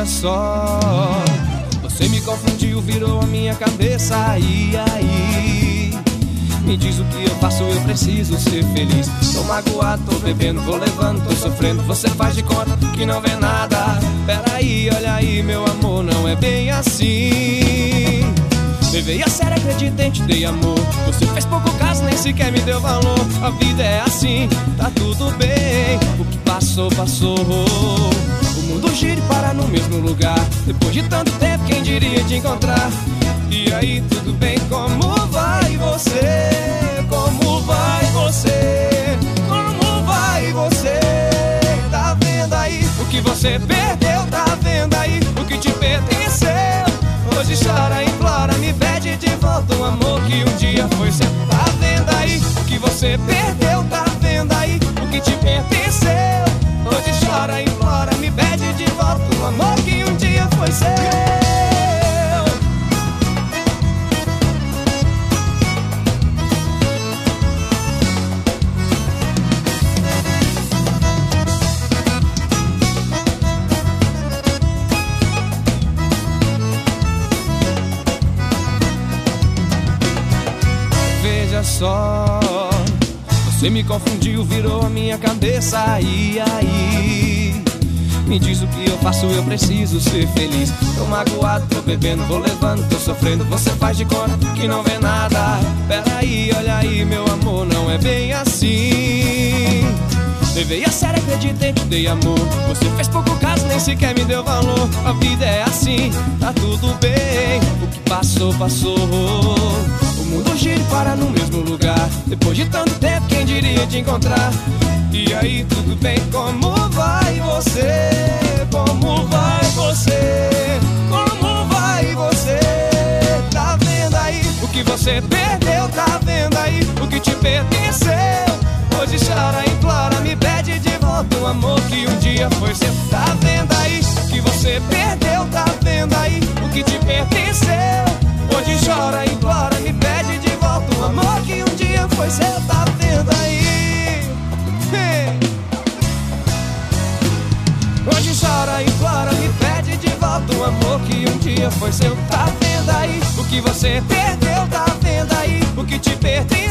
Veja só, você me confundiu, virou a minha cabeça. E aí, me diz o que eu faço, eu preciso ser feliz. Tô magoado, tô bebendo, vou levando, tô sofrendo. Você faz de conta que não vê nada. Peraí, olha aí, meu amor, não é bem assim. Levei a sério, acreditei, te dei amor. Você fez pouco caso, nem sequer me deu valor. A vida é assim, tá tudo bem. O que passou, passou. O mundo gira e para no mesmo lugar. Depois de tanto tempo, quem diria te encontrar? E aí, tudo bem? Como vai você? Como vai você? Como vai você? Tá vendo aí o que você perdeu? Tá vendo aí o que te pertenceu? Hoje chora, implora, me pede de volta o amor que um dia foi seu. Tá vendo aí o que você perdeu? Tá vendo aí o que te pertenceu? Hoje chora, implora, me pede de volta o amor que um dia foi seu. Veja só, você me confundiu, virou a minha cabeça. E aí, me diz o que eu faço, eu preciso ser feliz. Tô magoado, tô bebendo, vou levando, tô sofrendo. Você faz de conta que não vê nada. Peraí, olha aí, meu amor, não é bem assim. Levei a sério, acreditei, te dei amor. Você fez pouco caso, nem sequer me deu valor. A vida é assim, tá tudo bem. O que passou, passou. O mundo gira e para no mesmo lugar. Depois de tanto tempo, quem diria te encontrar? E aí, tudo bem? Como vai você? Como vai você? Como vai você? Tá vendo aí o que você perdeu? Tá vendo aí o que te pertenceu? Hoje chora, implora, me pede de volta o amor que um dia foi seu. Tá vendo aí o que você perdeu? Tá vendo aí o que te pertenceu? Hoje chora, implora, me pede de volta o amor que um dia foi seu. Tá vendo aí? Hoje chora, implora, me pede de volta o amor que um dia foi seu. Tá vendo aí o que você perdeu? Tá vendo aí o que te pertenceu?